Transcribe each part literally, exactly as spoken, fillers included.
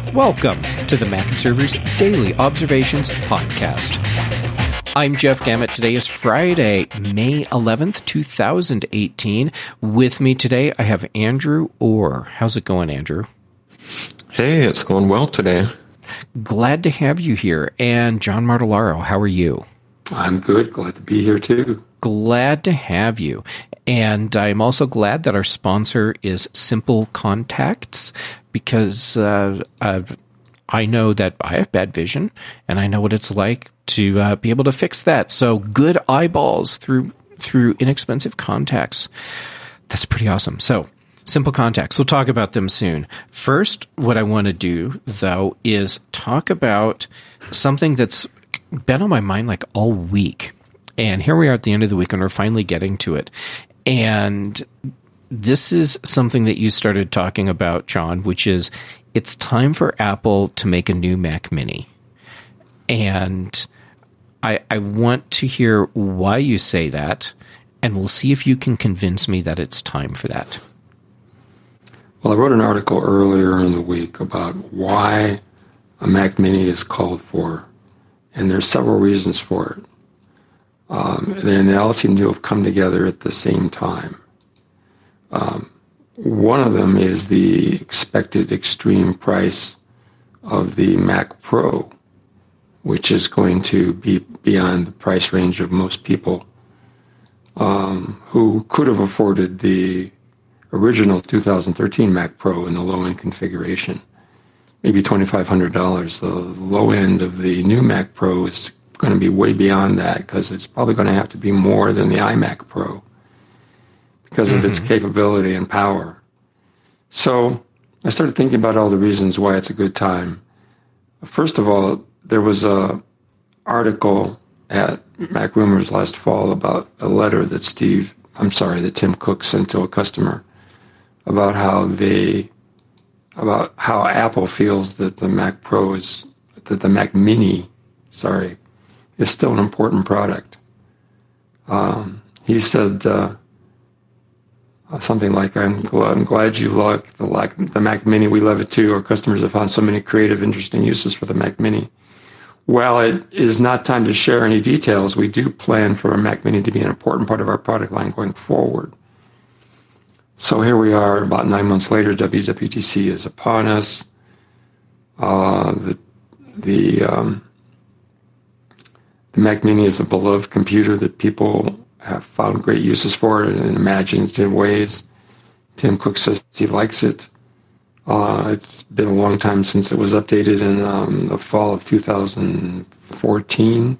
Welcome to the Mac and Servers Daily Observations Podcast. I'm Jeff Gamet. Today is Friday, May eleventh, twenty eighteen. With me today, I have Andrew Orr. How's it going, Andrew? Hey, it's going well today. Glad to have you here. And John Martellaro, how are you? I'm good. Glad to be here, too. Glad to have you. And I'm also glad that our sponsor is Simple Contacts, because uh, I've, I know that I have bad vision, and I know what it's like to uh, be able to fix that. So good eyeballs through through inexpensive contacts. That's pretty awesome. So Simple Contacts, we'll talk about them soon. First, what I want to do, though, is talk about something that's been on my mind like all week. And here we are at the end of the week, and we're finally getting to it. And this is something that you started talking about, John, which is it's time for Apple to make a new Mac Mini. And I, I want to hear why you say that, and we'll see if you can convince me that it's time for that. Well, I wrote an article earlier in the week about why a Mac Mini is called for, and there's several reasons for it. Um, and they all seem to have come together at the same time. Um, one of them is the expected extreme price of the Mac Pro, which is going to be beyond the price range of most people um, who could have afforded the original two thousand thirteen Mac Pro in the low-end configuration, maybe twenty-five hundred dollars. The low end of the new Mac Pro is going to be way beyond that because it's probably going to have to be more than the iMac Pro because of mm-hmm. its capability and power. So I started thinking about all the reasons why it's a good time. First of all, there was a article at Mac Rumors last fall about a letter that Steve, I'm sorry, that Tim Cook sent to a customer about how they, about how Apple feels that the Mac Pro is, that the Mac Mini, sorry, is still an important product. Um, he said uh, something like, I'm, gl- I'm glad you like the, like the Mac Mini. We love it too. Our customers have found so many creative, interesting uses for the Mac Mini. While it is not time to share any details, we do plan for a Mac Mini to be an important part of our product line going forward. So here we are, about nine months later, W W D C is upon us. Uh, the the um, The Mac Mini is a beloved computer that people have found great uses for it in imaginative ways. Tim Cook says he likes it. Uh, it's been a long time since it was updated in um, the fall of two thousand fourteen.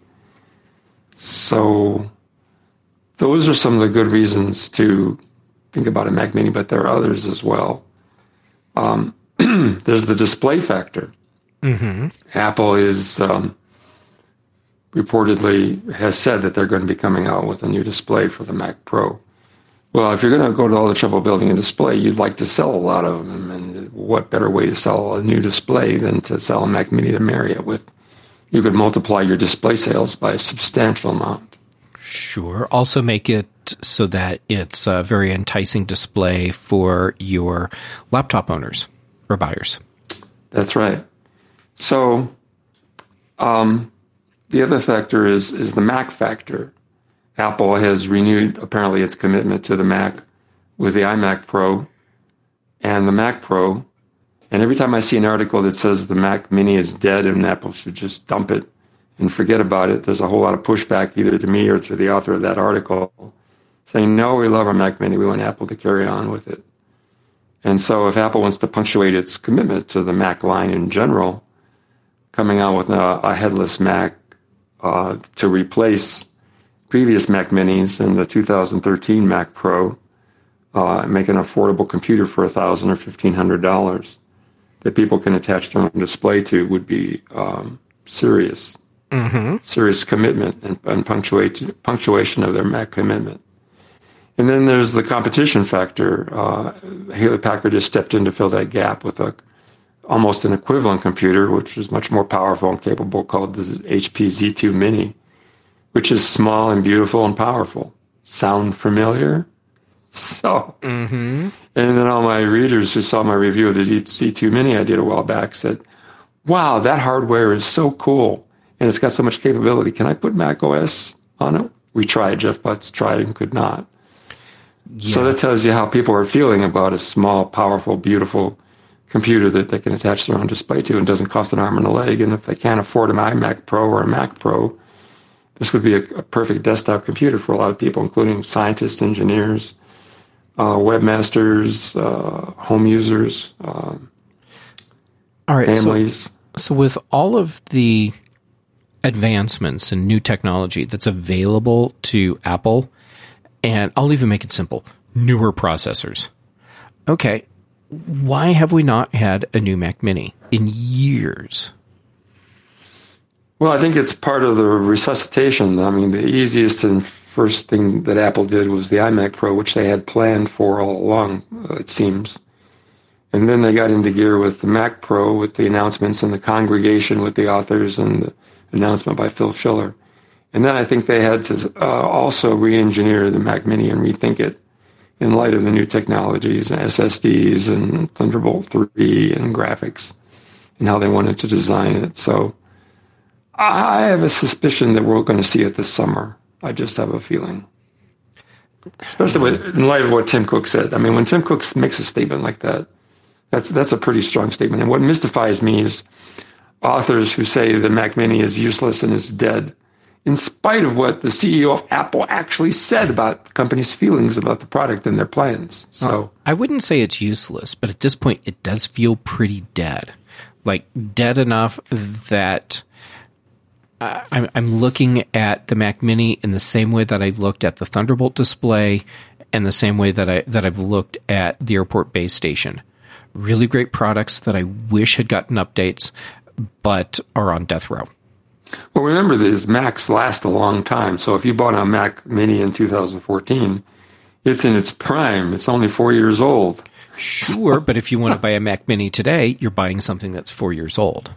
So those are some of the good reasons to think about a Mac Mini, but there are others as well. Um, there's the display factor. Mm-hmm. Apple is... Um, reportedly has said that they're going to be coming out with a new display for the Mac Pro. Well, if you're going to go to all the trouble building a display, you'd like to sell a lot of them. And what better way to sell a new display than to sell a Mac Mini to marry it with? You could multiply your display sales by a substantial amount. Sure. Also make it so that it's a very enticing display for your laptop owners or buyers. That's right. So, um, the other factor is is the Mac factor. Apple has renewed, apparently, its commitment to the Mac with the iMac Pro and the Mac Pro. And every time I see an article that says the Mac Mini is dead and Apple should just dump it and forget about it, there's a whole lot of pushback either to me or to the author of that article saying, no, we love our Mac Mini. We want Apple to carry on with it. And so if Apple wants to punctuate its commitment to the Mac line in general, coming out with a, a headless Mac, Uh, to replace previous Mac Minis and the two thousand thirteen Mac Pro, uh, make an affordable computer for one thousand dollars or fifteen hundred dollars that people can attach their own display to would be um, serious, mm-hmm. serious commitment and, and punctuate, punctuation of their Mac commitment. And then there's the competition factor. Uh, Hewlett-Packard just stepped in to fill that gap with a almost an equivalent computer, which is much more powerful and capable, called the H P Z two Mini, which is small and beautiful and powerful. Sound familiar? So, mm-hmm. And then all my readers who saw my review of the Z two Mini I did a while back said, wow, that hardware is so cool and it's got so much capability. Can I put Mac O S on it? We tried. Jeff Butts tried and could not. Yeah. So that tells you how people are feeling about a small, powerful, beautiful computer that they can attach their own display to and doesn't cost an arm and a leg. And if they can't afford an iMac Pro or a Mac Pro, this would be a, a perfect desktop computer for a lot of people, including scientists, engineers, uh, webmasters, uh, home users, uh, all right, families. So, so with all of the advancements and new technology that's available to Apple, and I'll even make it simple, newer processors. Okay, why have we not had a new Mac Mini in years? Well, I think it's part of the resuscitation. I mean, the easiest and first thing that Apple did was the iMac Pro, which they had planned for all along, it seems. And then they got into gear with the Mac Pro, with the announcements and the congregation with the authors and the announcement by Phil Schiller. And then I think they had to uh, also re-engineer the Mac Mini and rethink it in light of the new technologies, S S Ds and Thunderbolt three and graphics and how they wanted to design it. So I have a suspicion that we're going to see it this summer. I just have a feeling. Especially with, in light of what Tim Cook said. I mean, when Tim Cook makes a statement like that, that's that's a pretty strong statement. And what mystifies me is authors who say the Mac Mini is useless and is dead, in spite of what the C E O of Apple actually said about the company's feelings about the product and their plans. So well, I wouldn't say it's useless, but at this point, it does feel pretty dead. Like, dead enough that uh, I'm, I'm looking at the Mac Mini in the same way that I looked at the Thunderbolt display and the same way that, I, that I've looked at the Airport Base Station. Really great products that I wish had gotten updates, but are on death row. Well, remember, these Macs last a long time. So if you bought a Mac Mini in two thousand fourteen, it's in its prime. It's only four years old. Sure, but if you want to buy a Mac Mini today, you're buying something that's four years old.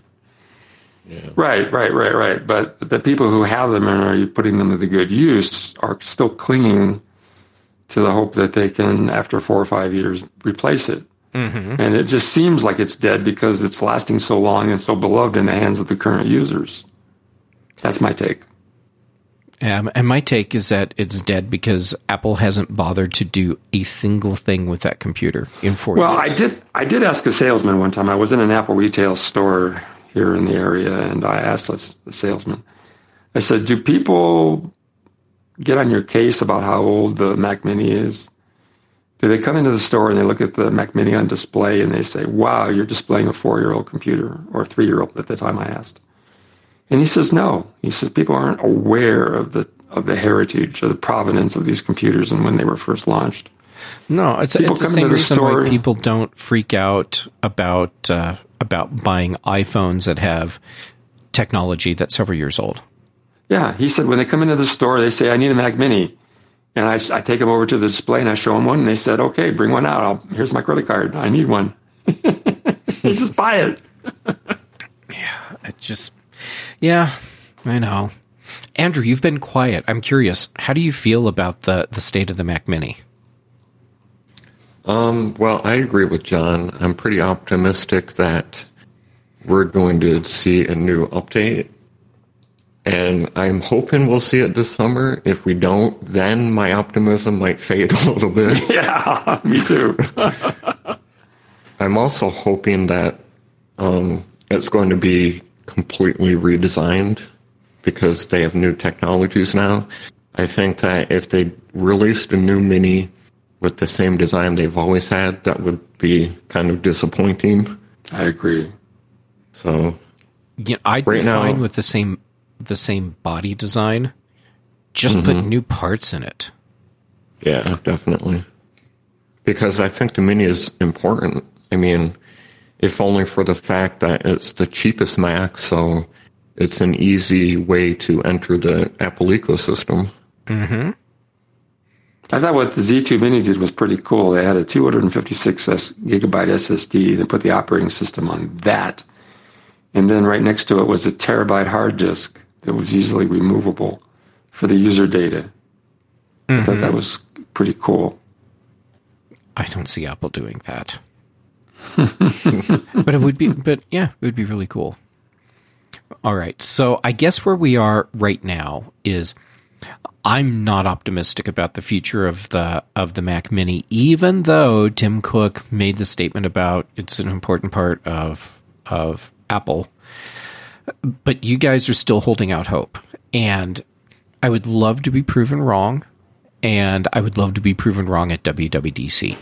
Yeah. Right, right, right, right. But the people who have them and are putting them to good use are still clinging to the hope that they can, after four or five years, replace it. Mm-hmm. And it just seems like it's dead because it's lasting so long and so beloved in the hands of the current users. That's my take. Um, and my take is that it's dead because Apple hasn't bothered to do a single thing with that computer in four well, years. Well, I did I did ask a salesman one time. I was in an Apple retail store here in the area, and I asked the salesman, I said, do people get on your case about how old the Mac Mini is? Do they come into the store and they look at the Mac Mini on display and they say, wow, you're displaying a four-year-old computer, or a three-year-old at the time I asked? And he says, no. He says people aren't aware of the of the heritage or the provenance of these computers and when they were first launched. No, it's, it's the same reason why people don't freak out about uh, about buying iPhones that have technology that's several years old. Yeah, he said when they come into the store, they say, I need a Mac Mini. And I, I take them over to the display and I show them one, and they said, okay, bring one out. I'll, here's my credit card. I need one. You just buy it. Yeah, it just, yeah, I know. Andrew, you've been quiet. I'm curious. How do you feel about the, the state of the Mac Mini? Um, well, I agree with John. I'm pretty optimistic that we're going to see a new update. And I'm hoping we'll see it this summer. If we don't, then my optimism might fade a little bit. Yeah, me too. I'm also hoping that um, it's going to be completely redesigned because they have new technologies now. I think that if they released a new Mini with the same design they've always had, that would be kind of disappointing. I agree. So, yeah, I'd right be now, fine with the same the same body design. Just mm-hmm. put new parts in it. Yeah, definitely. Because I think the Mini is important. I mean, if only for the fact that it's the cheapest Mac, so it's an easy way to enter the Apple ecosystem. Mm-hmm. I thought what the Z two Mini did was pretty cool. They had a two hundred fifty-six gigabyte S S D. They put the operating system on that. And then right next to it was a terabyte hard disk that was easily removable for the user data. Mm-hmm. I thought that was pretty cool. I don't see Apple doing that. But it would be, but yeah, it would be really cool. All right. So I guess where we are right now is I'm not optimistic about the future of the of the Mac Mini, even though Tim Cook made the statement about it's an important part of of Apple. But you guys are still holding out hope, and I would love to be proven wrong, and I would love to be proven wrong at W W D C.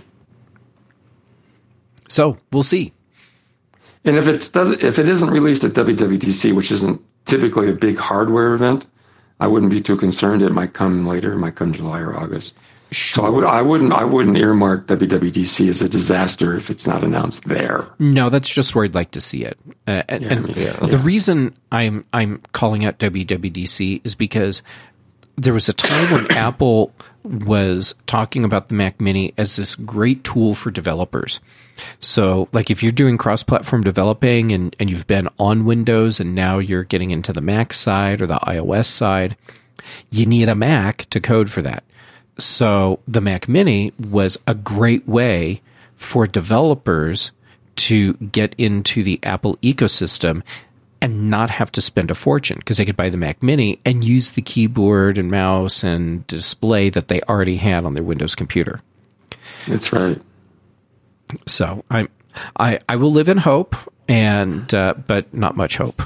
So we'll see. And if it does, if it isn't released at W W D C, which isn't typically a big hardware event, I wouldn't be too concerned. It might come later. It might come July or August. Sure. So I, would, I wouldn't. I wouldn't earmark W W D C as a disaster if it's not announced there. No, that's just where I'd like to see it. Uh, and Yeah, and I mean, yeah. the reason I'm I'm calling out W W D C is because there was a time when Apple was talking about the Mac Mini as this great tool for developers. So, like if you're doing cross-platform developing and, and you've been on Windows and now you're getting into the Mac side or the iOS side, you need a Mac to code for that. So the Mac Mini was a great way for developers to get into the Apple ecosystem and not have to spend a fortune, because they could buy the Mac Mini and use the keyboard and mouse and display that they already had on their Windows computer. That's right. So I, I, I will live in hope, and uh, but not much hope.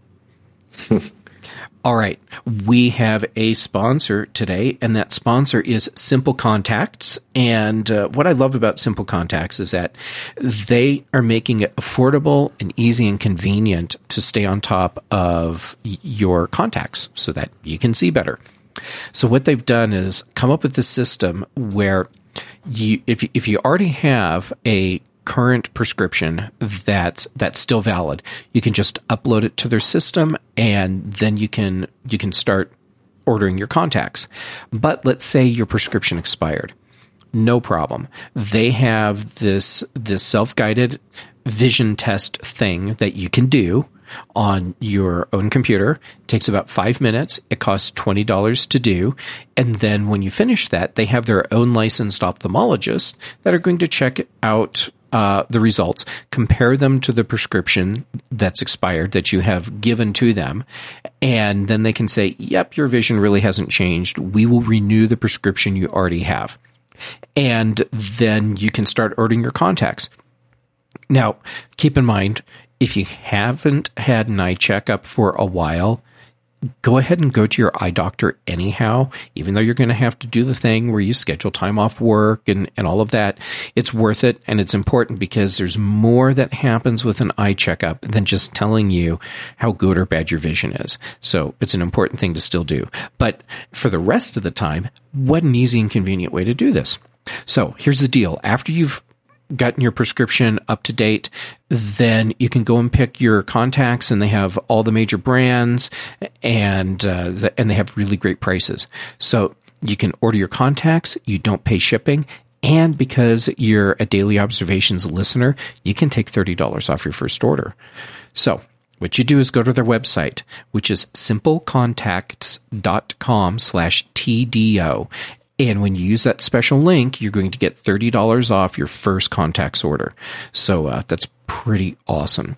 All right, we have a sponsor today, and that sponsor is Simple Contacts. And uh, what I love about Simple Contacts is that they are making it affordable and easy and convenient to stay on top of y- your contacts so that you can see better. So what they've done is come up with this system where you, if you, if you already have a current prescription that's that's still valid, you can just upload it to their system, and then you can you can start ordering your contacts. But let's say your prescription expired. No problem. They have this this self-guided vision test thing that you can do on your own computer. It takes about five minutes. It costs twenty dollars to do. And then when you finish that, they have their own licensed ophthalmologists that are going to check out uh, the results, compare them to the prescription that's expired that you have given to them. And then they can say, yep, your vision really hasn't changed. We will renew the prescription you already have. And then you can start ordering your contacts. Now, keep in mind, if you haven't had an eye checkup for a while, go ahead and go to your eye doctor anyhow, even though you're going to have to do the thing where you schedule time off work and, and all of that. It's worth it, and it's important because there's more that happens with an eye checkup than just telling you how good or bad your vision is. So it's an important thing to still do. But for the rest of the time, what an easy and convenient way to do this. So here's the deal. After you've gotten your prescription up to date, then you can go and pick your contacts, and they have all the major brands, and uh, the, and they have really great prices. So you can order your contacts, you don't pay shipping, and because you're a Daily Observations listener, you can take thirty dollars off your first order. So what you do is go to their website, which is simplecontacts.com slash TDO. And when you use that special link, you're going to get thirty dollars off your first contacts order. So uh, that's pretty awesome.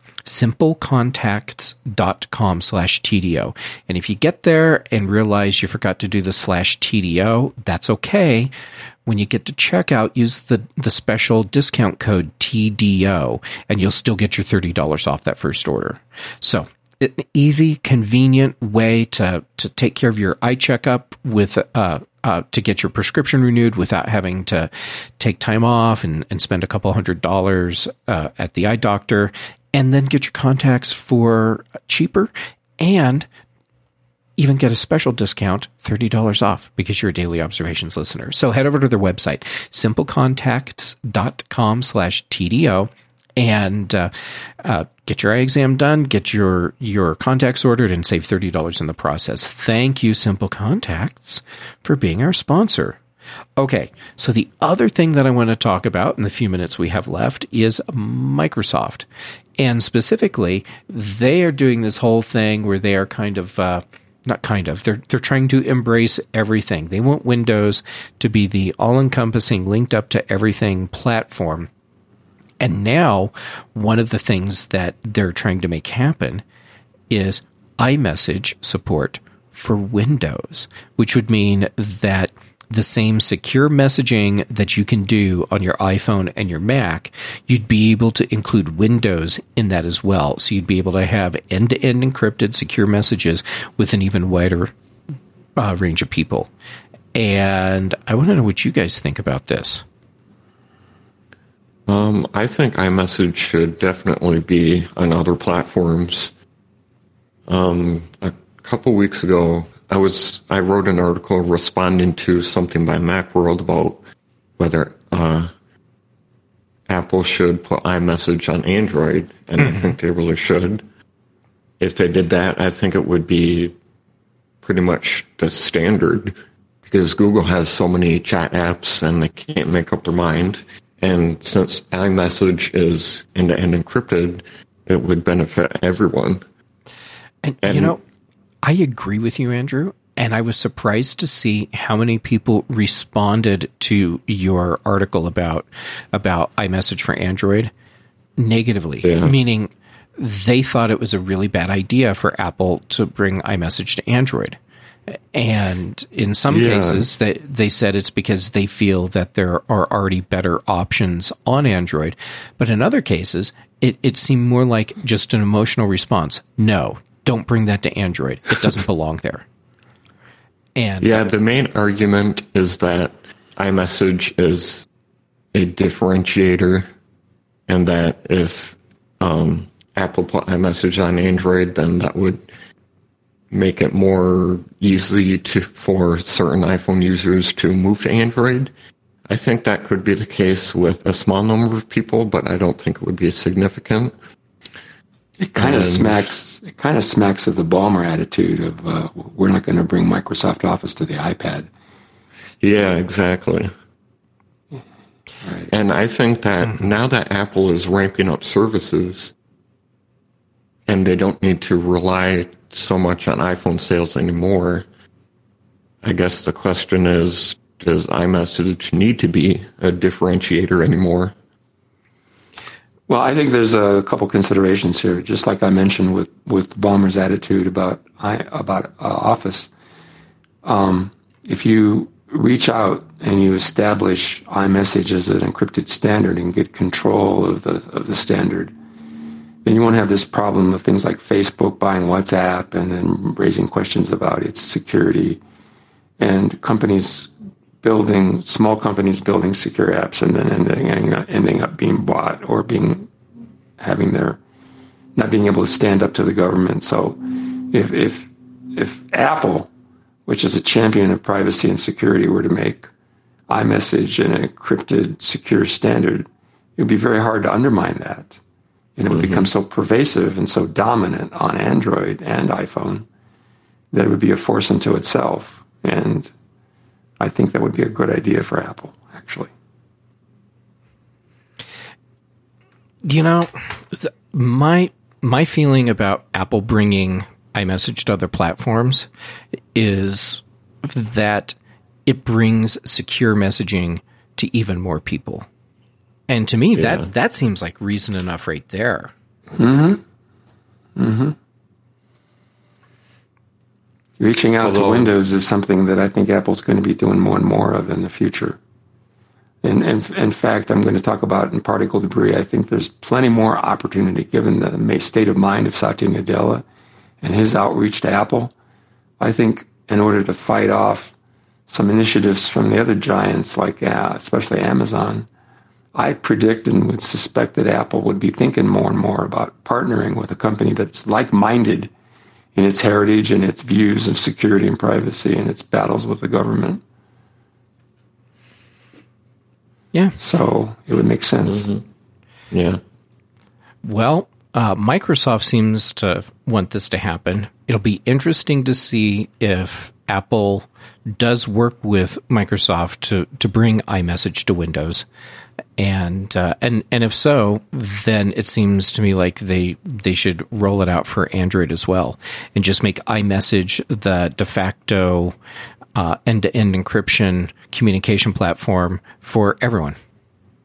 Simplecontacts.com slash TDO. And if you get there and realize you forgot to do the slash TDO, that's okay. When you get to checkout, use the, the special discount code T D O, and you'll still get your thirty dollars off that first order. So an easy, convenient way to, to take care of your eye checkup with uh, uh, to get your prescription renewed without having to take time off and, and spend a couple hundred dollars uh, at the eye doctor, and then get your contacts for cheaper and even get a special discount, thirty dollars off, because you're a Daily Observations listener. So head over to their website, simplecontacts.com slash TDO, and uh, uh, get your eye exam done, get your, your contacts ordered, and save thirty dollars in the process. Thank you, Simple Contacts, for being our sponsor. Okay, so the other thing that I want to talk about in the few minutes we have left is Microsoft. And specifically, they are doing this whole thing where they are kind of... Uh, Not kind of. They're they're trying to embrace everything. They want Windows to be the all-encompassing, linked up to everything platform. And now one of the things that they're trying to make happen is iMessage support for Windows, which would mean that the same secure messaging that you can do on your iPhone and your Mac, you'd be able to include Windows in that as well. So you'd be able to have end-to-end encrypted secure messages with an even wider uh, range of people. And I want to know what you guys think about this. Um, I think iMessage should definitely be on other platforms. Um, a couple weeks ago, I was I wrote an article responding to something by Macworld about whether uh, Apple should put iMessage on Android, and mm-hmm. I think they really should. If they did that, I think it would be pretty much the standard, because Google has so many chat apps and they can't make up their mind. And since iMessage is end-to-end encrypted, it would benefit everyone. And, and you know, I agree with you, Andrew, and I was surprised to see how many people responded to your article about about iMessage for Android negatively, yeah. meaning they thought it was a really bad idea for Apple to bring iMessage to Android. And in some yeah. cases, they, they said it's because they feel that there are already better options on Android. But in other cases, it, it seemed more like just an emotional response. No, don't bring that to Android. It doesn't belong there. And yeah, the main argument is that iMessage is a differentiator, and that if um, Apple put iMessage on Android, then that would make it more easy to for certain iPhone users to move to Android. I think that could be the case with a small number of people, but I don't think it would be significant. It kind of smacks. It kind of smacks of the Ballmer attitude of uh, we're not going to bring Microsoft Office to the iPad. Yeah, exactly. Right. And I think that mm-hmm. now that Apple is ramping up services, and they don't need to rely so much on iPhone sales anymore, I guess the question is, does iMessage need to be a differentiator anymore? Well, I think there's a couple considerations here. Just like I mentioned with, with Ballmer's attitude about I, about uh, Office, um, if you reach out and you establish iMessage as an encrypted standard and get control of the of the standard, then you won't have this problem of things like Facebook buying WhatsApp and then raising questions about its security, and companies building, small companies building secure apps and then ending, ending, up, ending up being bought or being, having their, not being able to stand up to the government. So if, if, if Apple, which is a champion of privacy and security, were to make iMessage an encrypted secure standard, it would be very hard to undermine that. And it would mm-hmm. become so pervasive and so dominant on Android and iPhone that it would be a force unto itself. And I think that would be a good idea for Apple, actually. You know, my my feeling about Apple bringing iMessage to other platforms is that it brings secure messaging to even more people. And to me, yeah. that, that seems like reason enough right there. Mm-hmm. Mm-hmm. Reaching out Although, to Windows is something that I think Apple's going to be doing more and more of in the future. And, and in fact, I'm going to talk about in particle debris. I think there's plenty more opportunity given the state of mind of Satya Nadella and his outreach to Apple. I think in order to fight off some initiatives from the other giants, like uh, especially Amazon, I predict and would suspect that Apple would be thinking more and more about partnering with a company that's like-minded in its heritage and its views of security and privacy and its battles with the government. Yeah. So it would make sense. Mm-hmm. Yeah. Well, uh, Microsoft seems to want this to happen. It'll be interesting to see if Apple does work with Microsoft to, to bring iMessage to Windows. And uh, and and if so, then it seems to me like they they should roll it out for Android as well, and just make iMessage the de facto uh, end-to-end encryption communication platform for everyone.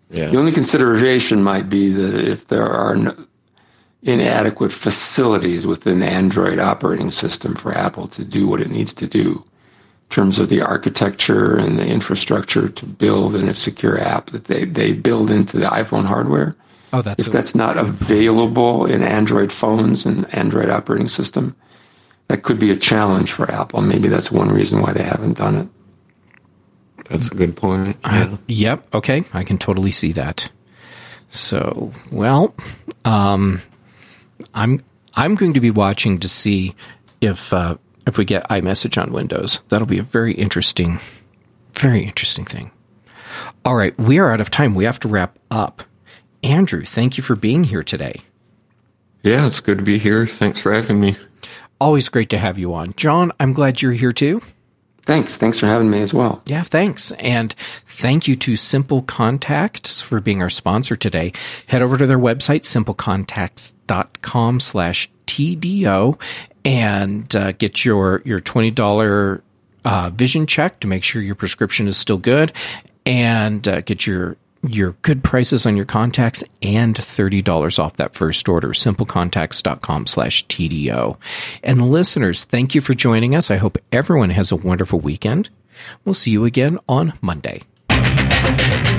Yeah. The only consideration might be that if there are no inadequate facilities within the Android operating system for Apple to do what it needs to do in terms of the architecture and the infrastructure to build a secure app that they, they build into the iPhone hardware. Oh, that's if that's not available in Android phones and Android operating system, that could be a challenge for Apple. Maybe that's one reason why they haven't done it. That's a good point. Yeah. Uh, yep. Okay. I can totally see that. So, well, um, I'm I'm going to be watching to see if uh, if we get iMessage on Windows. That'll be a very interesting, very interesting thing. All right, we are out of time. We have to wrap up. Andrew, thank you for being here today. Yeah, it's good to be here. Thanks for having me. Always great to have you on. John, I'm glad you're here too. Thanks. Thanks for having me as well. Yeah, thanks. And thank you to Simple Contacts for being our sponsor today. Head over to their website, simplecontacts.com slash TDO, and uh, get your, your twenty dollars uh, vision check to make sure your prescription is still good, and uh, get your your good prices on your contacts and thirty dollars off that first order, simplecontacts.com slash TDO. And listeners, thank you for joining us. I hope everyone has a wonderful weekend. We'll see you again on Monday.